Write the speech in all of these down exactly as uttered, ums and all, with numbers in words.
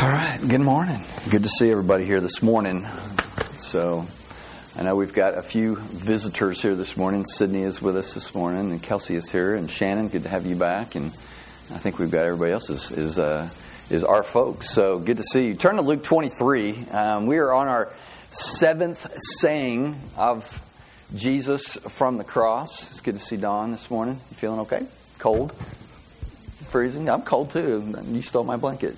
All right, good morning. Good to see everybody here this morning. So, I know we've got a few visitors here this morning. Sydney is with us this morning, and Kelsey is here, and Shannon, good to have you back. And I think we've got everybody else is is, uh, is our folks. So, good to see you. Turn to Luke twenty-three. Um, we are on our seventh saying of Jesus from the cross. It's good to see Dawn this morning. You feeling okay? Cold? Freezing? I'm cold too. You stole my blanket.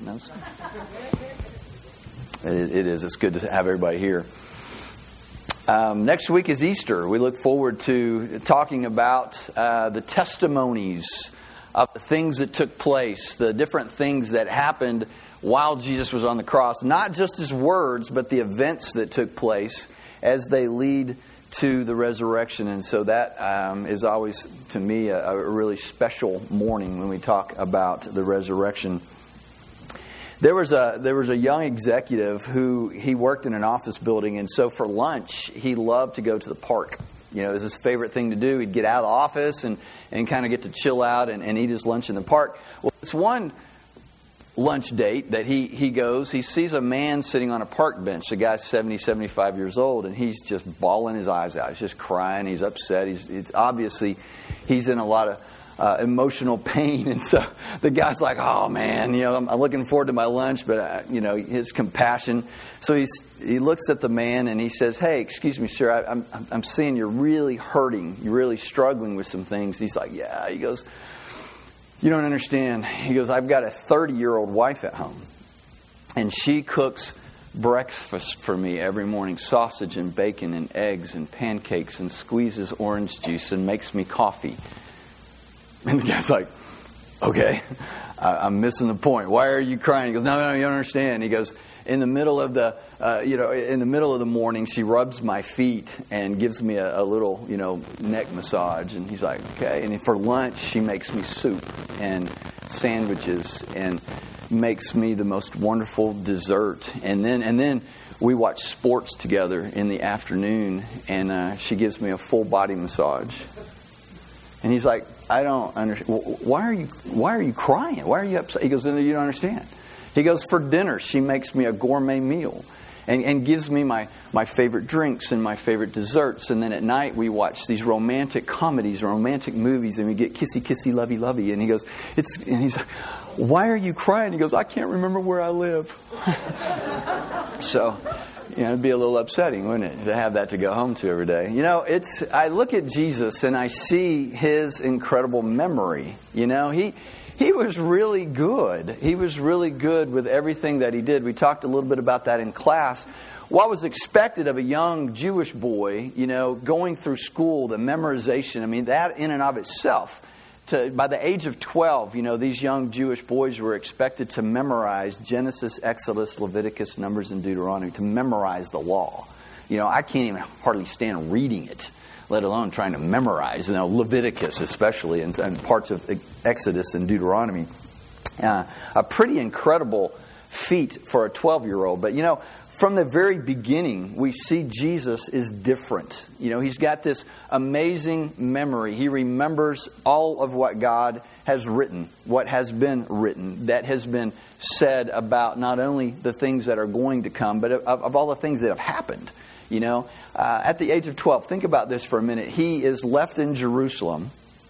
It, it is. It's good to have everybody here. Um, next week is Easter. We look forward to talking about uh, the testimonies of the things that took place, the different things that happened while Jesus was on the cross. Not just his words, but the events that took place as they lead to the resurrection. And so that um, is always, to me, a, a really special morning when we talk about the resurrection. There was a there was a young executive who he worked in an office building, and so for lunch he loved to go to the park. You know, it was his favorite thing to do. He'd get out of the office and, and kind of get to chill out and, and eat his lunch in the park. Well, it's one lunch date that he, he goes, he sees a man sitting on a park bench. The guy's seventy, seventy-five years old, and he's just bawling his eyes out. He's just crying. He's upset. He's it's obviously he's in a lot of uh, emotional pain. And so the guy's like, oh, man, you know, I'm, I'm looking forward to my lunch, but, uh, you know, his compassion. So he's, he looks at the man and he says, hey, excuse me, sir, I, I'm, I'm seeing you're really hurting. You're really struggling with some things. He's like, yeah. He goes, you don't understand. He goes, I've got a thirty-year-old wife at home, and she cooks breakfast for me every morning, sausage and bacon and eggs and pancakes, and squeezes orange juice and makes me coffee. And the guy's like, okay, I'm missing the point. Why are you crying? He goes, no, no, you don't understand. He goes, in the middle of the, uh, you know, in the middle of the morning, she rubs my feet and gives me a, a little, you know, neck massage. And he's like, okay. And for lunch, she makes me soup and sandwiches and makes me the most wonderful dessert. And then, and then we watch sports together in the afternoon, and uh, she gives me a full body massage. And he's like, I don't understand. Why are you, why are you crying? Why are you upset? He goes, no, you don't understand. He goes, for dinner, she makes me a gourmet meal and, and gives me my, my favorite drinks and my favorite desserts. And then at night, we watch these romantic comedies, romantic movies, and we get kissy, kissy, lovey, lovey. And he goes, it's, and he's like, why are you crying? He goes, I can't remember where I live. So, you know, it'd be a little upsetting, wouldn't it, to have that to go home to every day. You know, it's, I look at Jesus and I see his incredible memory. You know, he... He was really good. He was really good with everything that he did. We talked a little bit about that in class. What was expected of a young Jewish boy, you know, going through school, the memorization, I mean, that in and of itself. To, by the age of twelve, you know, these young Jewish boys were expected to memorize Genesis, Exodus, Leviticus, Numbers, and Deuteronomy, to memorize the law. You know, I can't even hardly stand reading it, let alone trying to memorize, you know, Leviticus especially, and, and parts of Exodus and Deuteronomy. Uh, a pretty incredible feat for a twelve-year-old. But, you know, from the very beginning, we see Jesus is different. You know, he's got this amazing memory. He remembers all of what God has written, what has been written, that has been said about not only the things that are going to come, but of, of all the things that have happened. You know, uh, at the age of twelve, think about this for a minute. He is left in Jerusalem,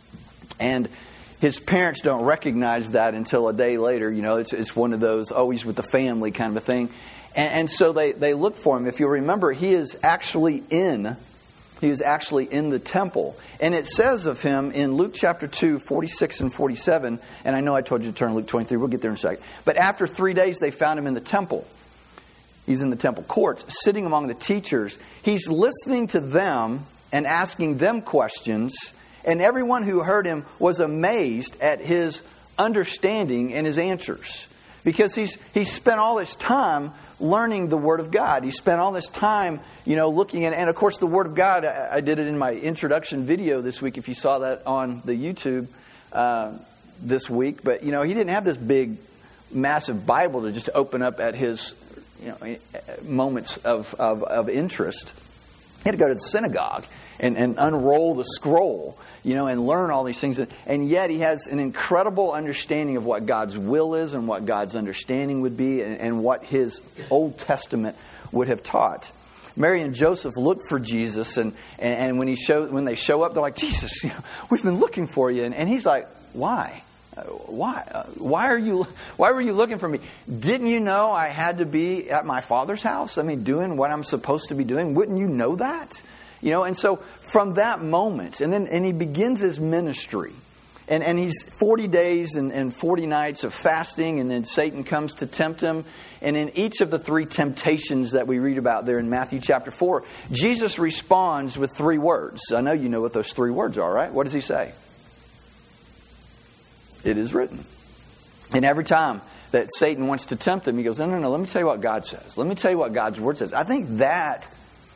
and his parents don't recognize that until a day later. You know, it's it's one of those always with the family kind of a thing. And, and so they, they look for him. If you remember, he is actually in, he is actually in the temple. And it says of him in Luke chapter two, forty-six and forty-seven, and I know I told you to turn to Luke twenty-three, we'll get there in a second. But after three days, they found him in the temple. He's in the temple courts, sitting among the teachers. He's listening to them and asking them questions. And everyone who heard him was amazed at his understanding and his answers. Because he's he's spent all this time learning the Word of God. He spent all this time, you know, looking at, and of course the Word of God, I, I did it in my introduction video this week, if you saw that on the YouTube uh, this week. But, you know, he didn't have this big, massive Bible to just open up at his, you know, moments of, of, of interest. He had to go to the synagogue and, and unroll the scroll, you know, and learn all these things. And yet he has an incredible understanding of what God's will is and what God's understanding would be and, and what his Old Testament would have taught. Mary and Joseph look for Jesus, and, and, and when he show, when they show up, they're like, Jesus, you know, we've been looking for you. And, and he's like, why? Uh, why? Uh, why are you? Why were you looking for me? Didn't you know I had to be at my Father's house? I mean, doing what I'm supposed to be doing. Wouldn't you know that? You know, and so from that moment, and then and he begins his ministry. And and he's forty days and, and forty nights of fasting, and then Satan comes to tempt him. And in each of the three temptations that we read about there in Matthew chapter four, Jesus responds with three words. I know you know what those three words are, right? What does he say? It is written. And every time that Satan wants to tempt him, he goes, no, no, no, let me tell you what God says. Let me tell you what God's Word says. I think that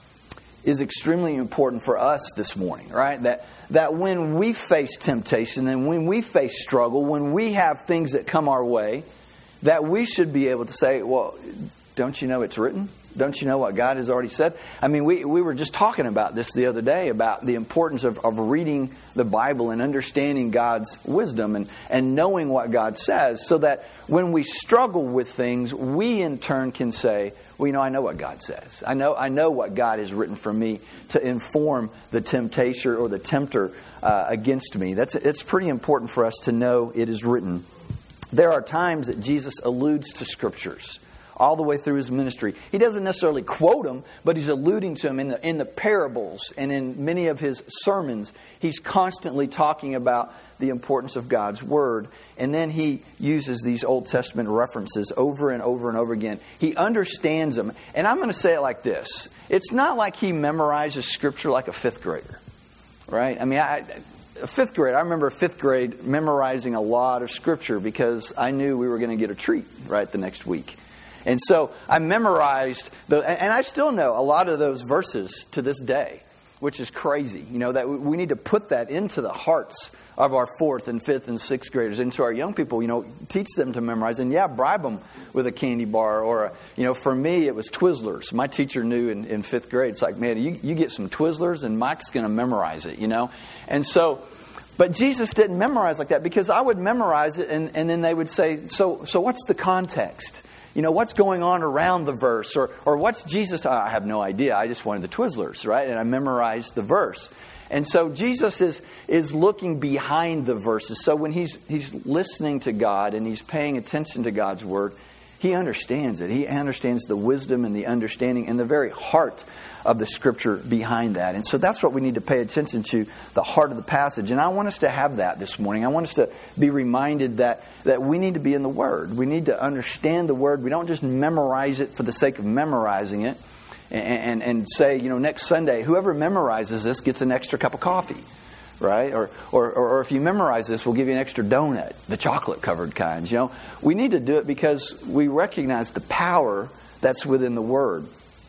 is extremely important for us this morning, right? That that when we face temptation and when we face struggle, when we have things that come our way, that we should be able to say, well, don't you know it's written? Don't you know what God has already said? I mean, we, we were just talking about this the other day, about the importance of, of reading the Bible and understanding God's wisdom and, and knowing what God says, so that when we struggle with things, we in turn can say, well, you know, I know what God says. I know I know what God has written for me to inform the temptation or the tempter uh, against me. That's It's pretty important for us to know it is written. There are times that Jesus alludes to Scriptures all the way through his ministry. He doesn't necessarily quote them, but he's alluding to them in the in the parables and in many of his sermons. He's constantly talking about the importance of God's Word. And then he uses these Old Testament references over and over and over again. He understands them. And I'm going to say it like this. It's not like he memorizes Scripture like a fifth grader. Right? I mean, I... A fifth grade, I remember fifth grade memorizing a lot of Scripture because I knew we were going to get a treat right the next week. And so I memorized, the, and I still know a lot of those verses to this day, which is crazy. You know, that we need to put that into the hearts of our fourth and fifth and sixth graders, into our young people. You know, teach them to memorize, and yeah, bribe them with a candy bar or, a, you know, for me it was Twizzlers. My teacher knew in, in fifth grade, it's like, man, you, you get some Twizzlers and Mike's going to memorize it, you know. And so, but Jesus didn't memorize like that, because I would memorize it and, and then they would say, so so what's the context? You know, what's going on around the verse? Or or what's Jesus? I have no idea. I just wanted the Twizzlers, right? And I memorized the verse. And so Jesus is is looking behind the verses. So when he's he's listening to God and he's paying attention to God's Word, he understands it. He understands the wisdom and the understanding and the very heart of the Scripture behind that. And so that's what we need to pay attention to, the heart of the passage. And I want us to have that this morning. I want us to be reminded that, that we need to be in the Word. We need to understand the Word. We don't just memorize it for the sake of memorizing it and, and, and say, you know, next Sunday, whoever memorizes this gets an extra cup of coffee. Right? Or, or or if you memorize this, we'll give you an extra donut, the chocolate-covered kinds. You know, we need to do it because we recognize the power that's within the Word.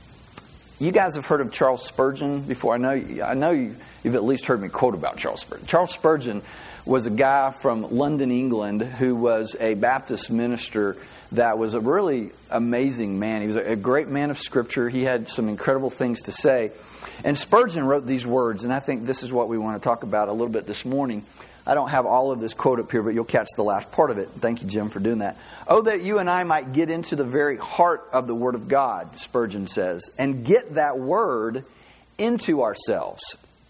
You guys have heard of Charles Spurgeon before. I know I know you, you've at least heard me quote about Charles Spurgeon. Charles Spurgeon was a guy from London, England, who was a Baptist minister that was a really amazing man. He was a great man of Scripture. He had some incredible things to say. And Spurgeon wrote these words, and I think this is what we want to talk about a little bit this morning. I don't have all of this quote up here, but you'll catch the last part of it. Thank you, Jim, for doing that. Oh, that you and I might get into the very heart of the Word of God, Spurgeon says, and get that Word into ourselves.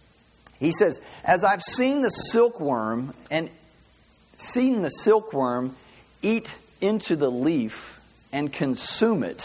He says, as I've seen the silkworm and seen the silkworm eat into the leaf and consume it,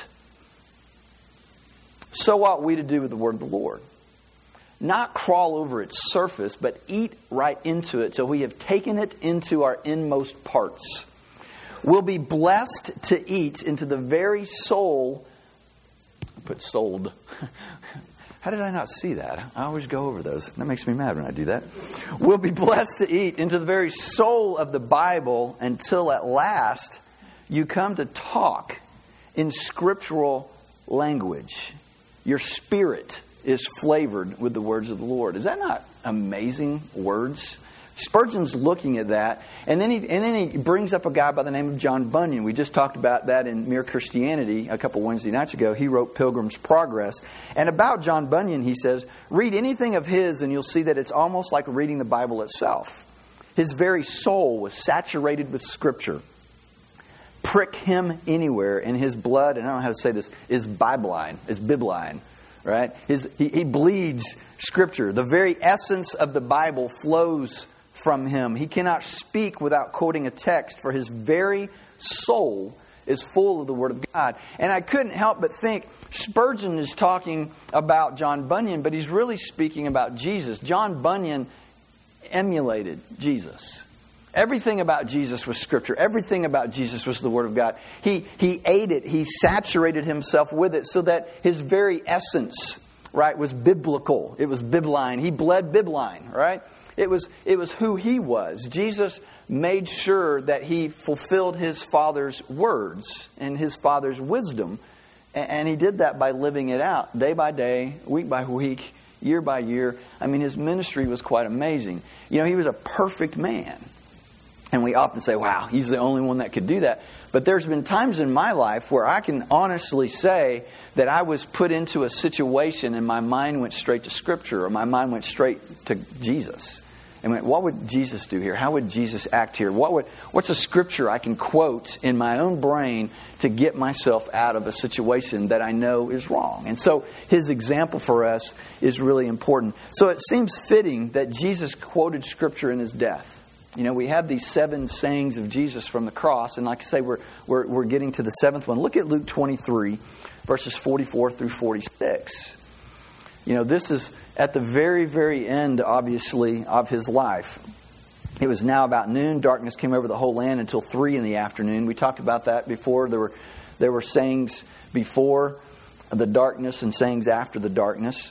so ought we to do with the Word of the Lord. Not crawl over its surface, but eat right into it, so we have taken it into our inmost parts. We'll be blessed to eat into the very soul. I put sold. How did I not see that? I always go over those. That makes me mad when I do that. We'll be blessed to eat into the very soul of the Bible until at last you come to talk in scriptural language. Your spirit is flavored with the words of the Lord. Is that not amazing words Spurgeon's looking at that, and then he and then he brings up a guy by the name of John Bunyan. We just talked about that in Mere Christianity a couple Wednesday nights ago. He wrote Pilgrim's Progress. And about John Bunyan, he says, read anything of his and you'll see that it's almost like reading the Bible itself. His very soul was saturated with Scripture. Prick him anywhere, and his blood, and I don't know how to say this, is Bibline, is Bibline. Right? His, he, he bleeds Scripture. The very essence of the Bible flows from him. He cannot speak without quoting a text, for his very soul is full of the Word of God. And I couldn't help but think, Spurgeon is talking about John Bunyan, but he's really speaking about Jesus. John Bunyan emulated Jesus. Everything about Jesus was Scripture. Everything about Jesus was the Word of God. He he ate it. He saturated himself with it so that his very essence, right, was biblical. It was Bibline. He bled Bibline, right? It was it was who he was. Jesus made sure that he fulfilled his Father's words and his Father's wisdom. And he did that by living it out day by day, week by week, year by year. I mean, his ministry was quite amazing. You know, he was a perfect man. And we often say, wow, he's the only one that could do that. But there's been times in my life where I can honestly say that I was put into a situation and my mind went straight to Scripture, or my mind went straight to Jesus. And went, what would Jesus do here? How would Jesus act here? What would what's a Scripture I can quote in my own brain to get myself out of a situation that I know is wrong? And so his example for us is really important. So it seems fitting that Jesus quoted Scripture in his death. You know, we have these seven sayings of Jesus from the cross, and like I say, we're we're, we're getting to the seventh one. Look at Luke twenty-three, verses forty-four through forty-six. You know, this is at the very, very end, obviously, of his life. It was now about noon. Darkness came over the whole land until three in the afternoon. We talked about that before. There were there were sayings before the darkness and sayings after the darkness.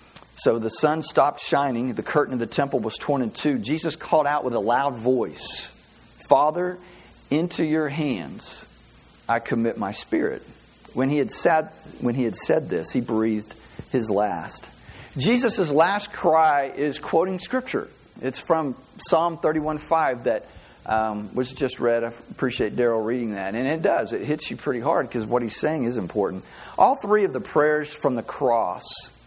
So the sun stopped shining. The curtain of the temple was torn in two. Jesus called out with a loud voice, "Father, into your hands I commit my spirit." When he had said, when he had said this, he breathed his last. Jesus' last cry is quoting Scripture. It's from Psalm thirty-one five that um, was just read. I appreciate Daryl reading that. And it does. It hits you pretty hard because what he's saying is important. All three of the prayers from the cross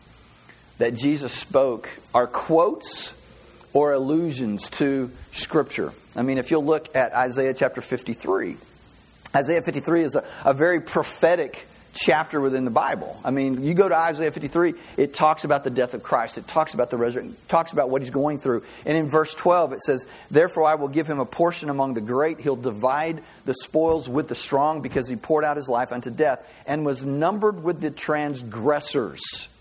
that Jesus spoke are quotes or allusions to Scripture. I mean, if you'll look at Isaiah chapter fifty-three, Isaiah fifty-three is a, a very prophetic chapter within the Bible. I mean, you go to Isaiah fifty-three, it talks about the death of Christ. It talks about the resurrection. It talks about what he's going through. And in verse twelve, it says, "Therefore I will give him a portion among the great. He'll divide the spoils with the strong, because he poured out his life unto death and was numbered with the transgressors."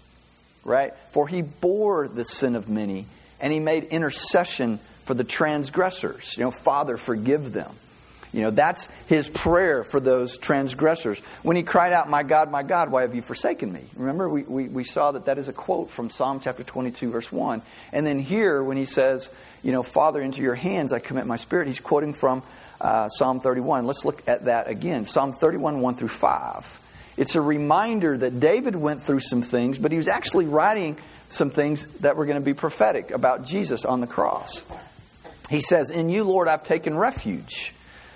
Right? "For he bore the sin of many, and he made intercession for the transgressors." You know, "Father, forgive them." You know, that's his prayer for those transgressors. When he cried out, "My God, my God, why have you forsaken me?" Remember, we, we, we saw that that is a quote from Psalm chapter twenty-two, verse one. And then here, when he says, you know, "Father, into your hands I commit my spirit," he's quoting from uh, Psalm thirty-one. Let's look at that again. Psalm thirty-one, one through five. It's a reminder that David went through some things, but he was actually writing some things that were going to be prophetic about Jesus on the cross. He says, "In you, Lord, I've taken refuge.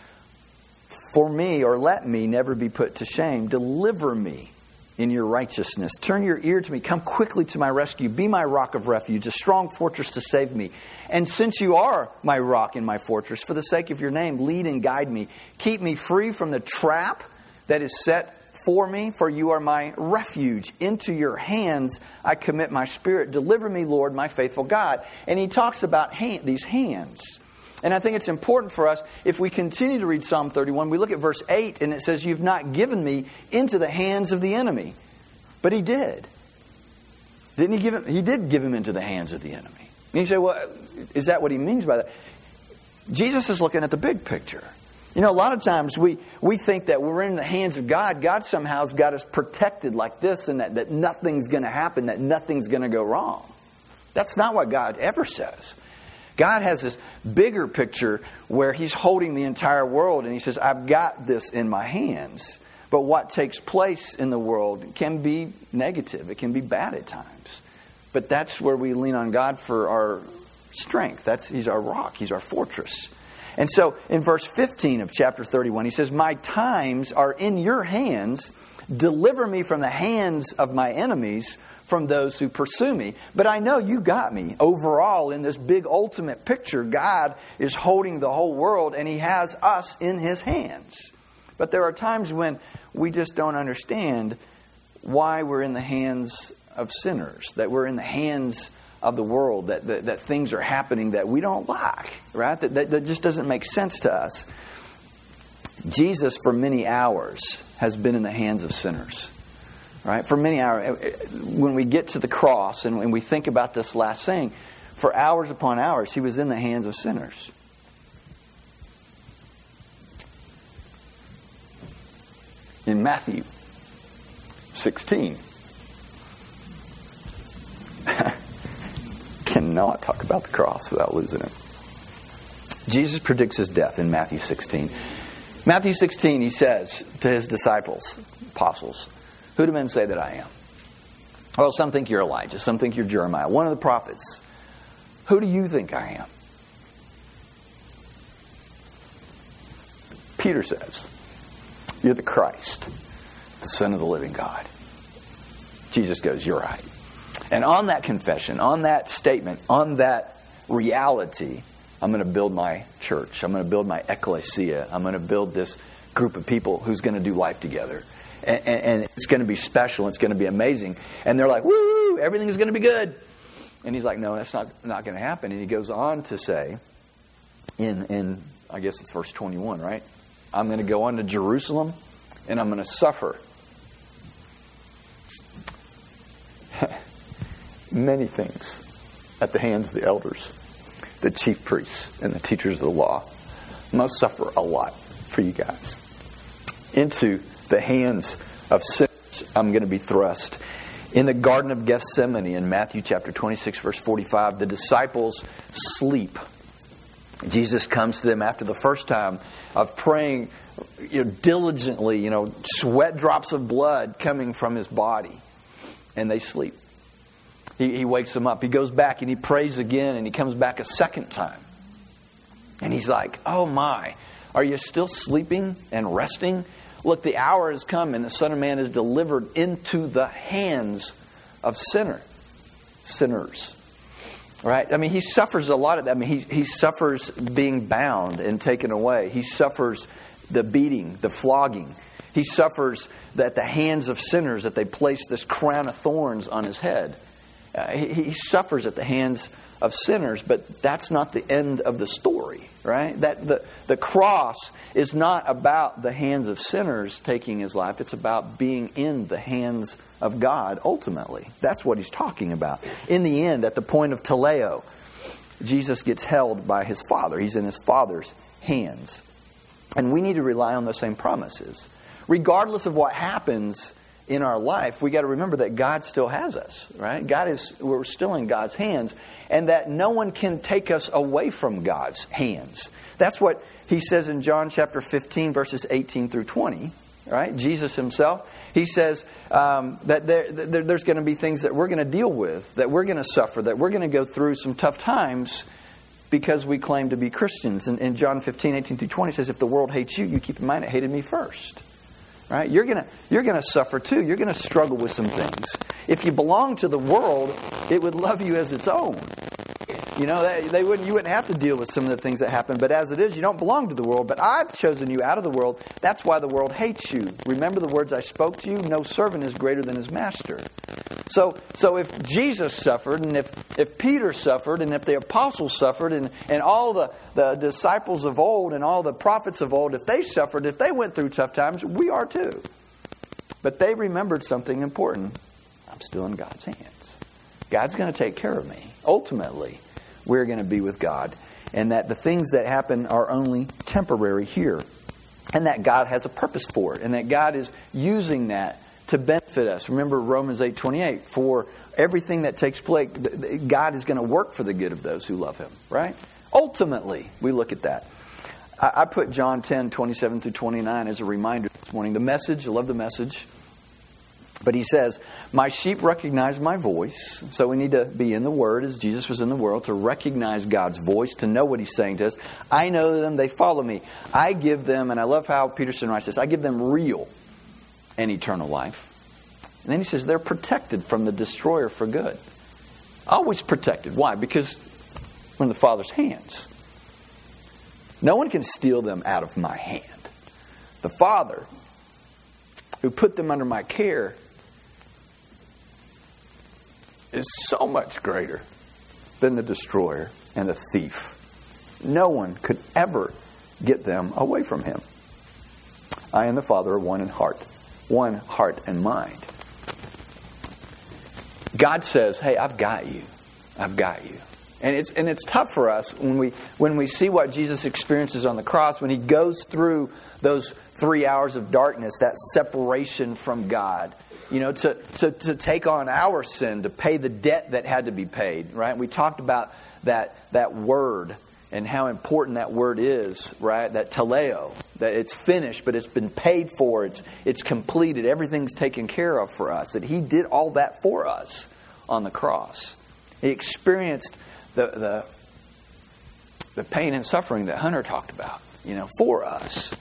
For me, or let me, never be put to shame. Deliver me in your righteousness. Turn your ear to me. Come quickly to my rescue. Be my rock of refuge, a strong fortress to save me. And since you are my rock and my fortress, for the sake of your name, lead and guide me. Keep me free from the trap that is set for me, for you are my refuge. Into your hands I commit my spirit. Deliver me, Lord, my faithful God." And he talks about hand, these hands. And I think it's important for us, if we continue to read Psalm thirty-one, we look at verse eight, and it says, "You've not given me into the hands of the enemy." But he did. Didn't he give him? He did give him into the hands of the enemy. And you say, well, is that what he means by that? Jesus is looking at the big picture. You know, a lot of times we, we think that we're in the hands of God. God somehow has got us protected like this, and that, that nothing's going to happen, that nothing's going to go wrong. That's not what God ever says. God has this bigger picture where he's holding the entire world, and he says, "I've got this in my hands." But what takes place in the world can be negative. It can be bad at times. But that's where we lean on God for our strength. That's He's our rock. He's our fortress. And so in verse fifteen of chapter thirty-one, he says, my times are in your hands. Deliver me from the hands of my enemies, from those who pursue me. But I know you got me. Overall, in this big ultimate picture, God is holding the whole world and He has us in His hands. But there are times when we just don't understand why we're in the hands of sinners, that we're in the hands of the world, that, that, that things are happening that we don't like, right? That, that, that just doesn't make sense to us. Jesus, for many hours, has been in the hands of sinners. Right? For many hours, when we get to the cross and when we think about this last saying, for hours upon hours, He was in the hands of sinners. In Matthew sixteen, cannot talk about the cross without losing it. Jesus predicts His death in Matthew sixteen. Matthew sixteen, He says to His disciples, apostles, who do men say that I am? Well, some think you're Elijah. Some think you're Jeremiah, one of the prophets. Who do you think I am? Peter says, you're the Christ, the Son of the living God. Jesus goes, you're right. And on that confession, on that statement, on that reality, I'm going to build my church. I'm going to build my ecclesia. I'm going to build this group of people who's going to do life together. And, and, and it's going to be special. It's going to be amazing. And they're like, woo, everything is going to be good. And He's like, no, that's not, not going to happen. And He goes on to say, in, in I guess it's verse twenty-one, right? I'm going to go on to Jerusalem and I'm going to suffer many things at the hands of the elders, the chief priests, and the teachers of the law. I must suffer a lot for you guys. Into the hands of sinners, I'm going to be thrust. In the Garden of Gethsemane, in Matthew chapter twenty-six, verse forty-five, the disciples sleep. Jesus comes to them after the first time of praying, you know, diligently, you know, sweat drops of blood coming from His body, and they sleep. He, he wakes them up. He goes back and He prays again, and He comes back a second time. And He's like, oh my, are you still sleeping and resting? Look, the hour has come and the Son of Man is delivered into the hands of sinner, sinners. Right? I mean, He suffers a lot of that. I mean, he, he suffers being bound and taken away. He suffers the beating, the flogging. He suffers at the hands of sinners that they place this crown of thorns on His head. Uh, he, he suffers at the hands of sinners, but that's not the end of the story, right? That the, the cross is not about the hands of sinners taking His life. It's about being in the hands of God ultimately. That's what He's talking about. In the end, at the point of teleo, Jesus gets held by His Father. He's in His Father's hands. And we need to rely on those same promises. Regardless of what happens in our life, we got to remember that God still has us, right? God is, we're still in God's hands, and that no one can take us away from God's hands. That's what He says in John chapter fifteen, verses eighteen through twenty, right? Jesus Himself, He says um, that there, there, there's going to be things that we're going to deal with, that we're going to suffer, that we're going to go through some tough times because we claim to be Christians. And in John fifteen, eighteen through twenty, says, if the world hates you, you keep in mind it hated me first. Right? You're gonna you're gonna suffer too. You're gonna struggle with some things. If you belong to the world, it would love you as its own. You know, they, they wouldn't. You wouldn't have to deal with some of the things that happen. But as it is, you don't belong to the world. But I've chosen you out of the world. That's why the world hates you. Remember the words I spoke to you. No servant is greater than his master. So, so if Jesus suffered, and if, if Peter suffered, and if the apostles suffered, and, and all the, the disciples of old, and all the prophets of old, if they suffered, if they went through tough times, we are too. But they remembered something important. I'm still in God's hands. God's going to take care of me. Ultimately, we're going to be with God. And that the things that happen are only temporary here. And that God has a purpose for it. And that God is using that to benefit us. Remember Romans eight twenty-eight. For everything that takes place, God is going to work for the good of those who love Him. Right? Ultimately, we look at that. I put John ten twenty-seven through twenty-nine as a reminder this morning. The message, I love the message. But he says, my sheep recognize my voice. So we need to be in the Word as Jesus was in the world, to recognize God's voice, to know what He's saying to us. I know them, they follow me. I give them, and I love how Peterson writes this, I give them real and eternal life. And then he says they're protected from the destroyer for good. Always protected. Why? Because we're in the Father's hands. No one can steal them out of my hand. The Father, who put them under my care, is so much greater than the destroyer and the thief. No one could ever get them away from Him. I and the Father are one in heart, one heart and mind. God says, hey, I've got you. I've got you. And it's and it's tough for us when we when we see what Jesus experiences on the cross, when He goes through those three hours of darkness, that separation from God, you know, to, to, to take on our sin, to pay the debt that had to be paid, right? We talked about that that word and how important that word is, right? That teleo, that it's finished, but it's been paid for, it's it's completed, everything's taken care of for us, that He did all that for us on the cross. He experienced the the, the pain and suffering that Hunter talked about, you know, for us.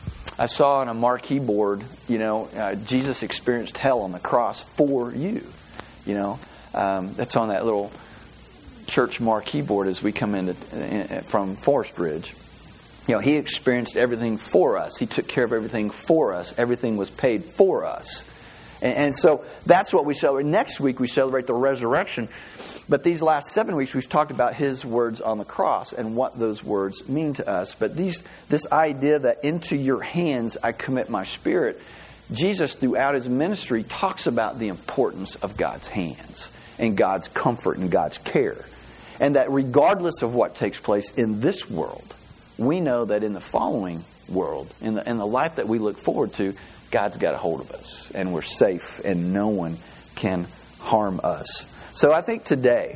I saw on a marquee board, you know, uh, Jesus experienced hell on the cross for you. You know, um, that's on that little church marquee board as we come into in, from Forest Ridge. You know, He experienced everything for us. He took care of everything for us. Everything was paid for us. And, and so that's what we celebrate. Next week we celebrate the resurrection. But these last seven weeks we've talked about His words on the cross and what those words mean to us. But these this idea that into your hands I commit my spirit, Jesus throughout His ministry talks about the importance of God's hands and God's comfort and God's care. And that regardless of what takes place in this world, we know that in the following world, in the in the life that we look forward to, God's got a hold of us and we're safe and no one can harm us. So I think today,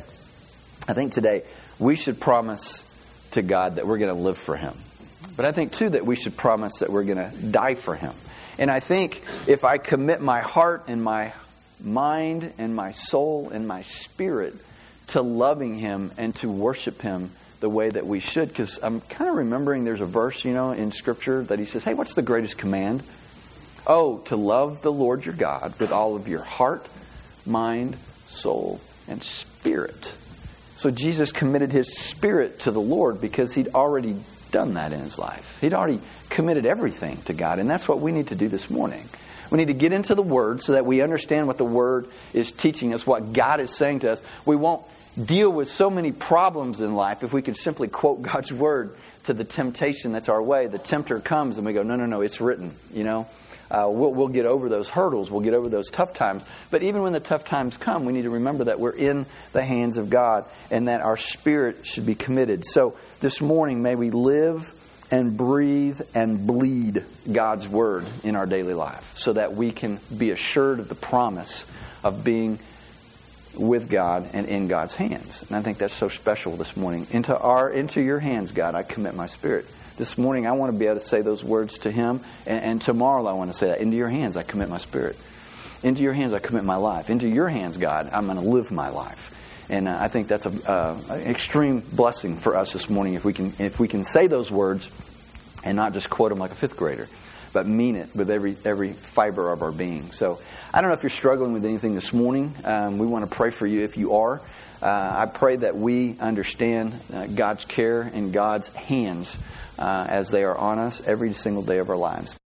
I think today we should promise to God that we're going to live for Him. But I think too that we should promise that we're going to die for Him. And I think if I commit my heart and my mind and my soul and my spirit to loving Him and to worship Him the way that we should, because I'm kind of remembering there's a verse, you know, in Scripture that He says, hey, what's the greatest command? Oh, to love the Lord your God with all of your heart, mind, soul, and spirit. So Jesus committed His spirit to the Lord because He'd already done that in His life. He'd already committed everything to God. And that's what we need to do this morning. We need to get into the Word so that we understand what the Word is teaching us, what God is saying to us. We won't deal with so many problems in life if we could simply quote God's Word to the temptation that's our way. The tempter comes and we go, no, no, no, it's written, you know. Uh, we'll, we'll get over those hurdles. We'll get over those tough times. But even when the tough times come, we need to remember that we're in the hands of God and that our spirit should be committed. So this morning, may we live and breathe and bleed God's Word in our daily life so that we can be assured of the promise of being with God and in God's hands. And I think that's so special this morning. Into our, into your hands, God, I commit my spirit. This morning, I want to be able to say those words to Him. And, and tomorrow, I want to say that. Into your hands, I commit my spirit. Into your hands, I commit my life. Into your hands, God, I'm going to live my life. And uh, I think that's a, uh, an extreme blessing for us this morning if we can if we can say those words and not just quote them like a fifth grader, but mean it with every every fiber of our being. So I don't know if you're struggling with anything this morning. Um, we want to pray for you if you are. Uh, I pray that we understand uh, God's care and God's hands Uh, as they are on us every single day of our lives.